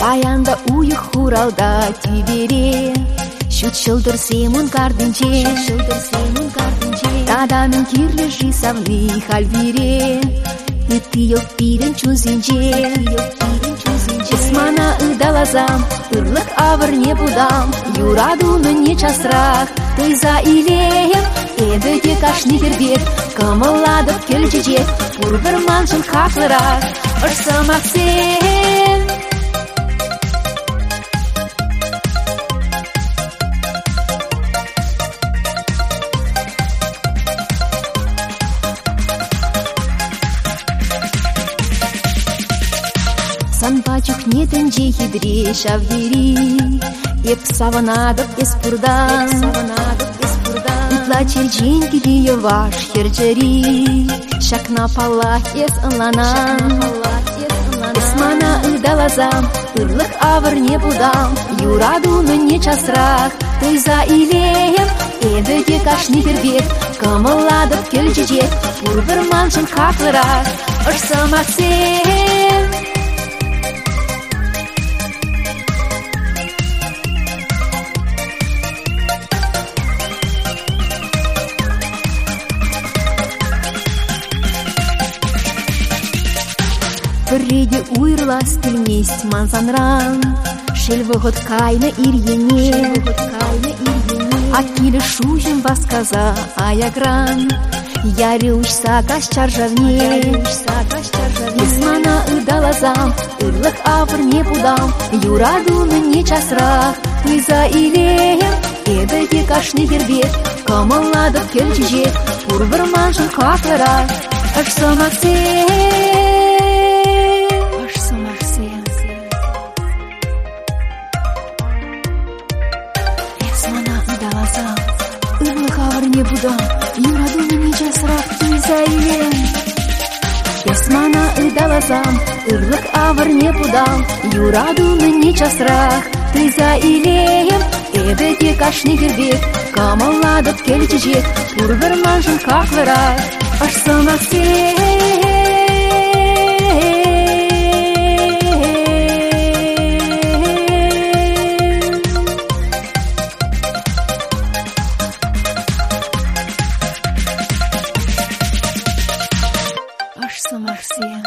Аянда уйық хуралда түйбере, шүт шылдыр семун кардынче, Таданың кирлі жисавны халбире, Үттийок пирен чузинче, Исмана ыдалазам, ырлық авыр не будам, Юрадуны не часрақ, тойза илеем, Эдіге кашны кербек, кымыладып келжежек, Урбір маншын хақлырақ, ұрсымақ сен. Санпачук нетінже хидре шавдери, Еп саванадып эспурдан, Утла черджен кидие ваш херджери, Шакна палах эс ынланан. Эсмана ыдалазам, ырлық авыр не будам, Юрадуны не часрақ, тойза илеем, Эдіге кашны кербек, кымыладып келжежек, Урбір маншын хақлырақ, ұрсымақ сен. Бірреде уйрлас тілмест манзанран, Шелвығыт кайны ирьене, Акилі шужын басказа аягран, Яры ұшса каш чаржавне. Исмана ыдалазам, ырлық авыр не будам, Юрадуны не часрақ, тойза илеем, Эдіге кашны кербек, кымыладып келжежек, Урбір маншын хақлырақ, ұрсымақ сен. Ырлық авыр не будам, Юрадуны не часрақ, тойза илеем. Эсмана ыдалазам, ырлық авыр не будам, Юрадуны не часрақ, тойза илеем. Эдіге кашны кербек, кымыладып келжежек, Урбір маншын хақлырақ, ұрсымақ сен. Аж самарсия.